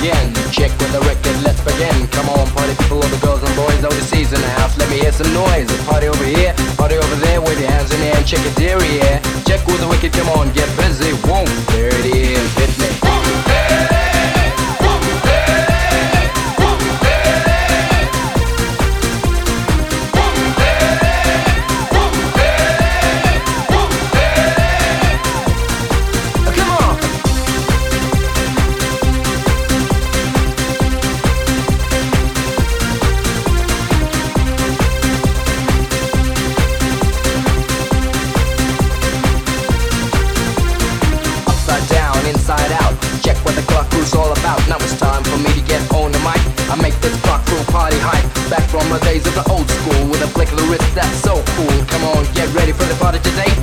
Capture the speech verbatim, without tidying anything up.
again. Check with the record, let's begin. Come on, party people, all the girls and boys overseas in the house. Let me hear some noise. Party over here, party over there. Wave your hands in the air and check your derriere. Check with the wicked, come on, get busy. Whoa, there it is, hit me. Inside out, check what the clock crew's all about. Now it's time for me to get on the mic. I make this clock crew party hype. Back from the days of the old school with a flick of the wrist that's so cool. Come on, get ready for the party today.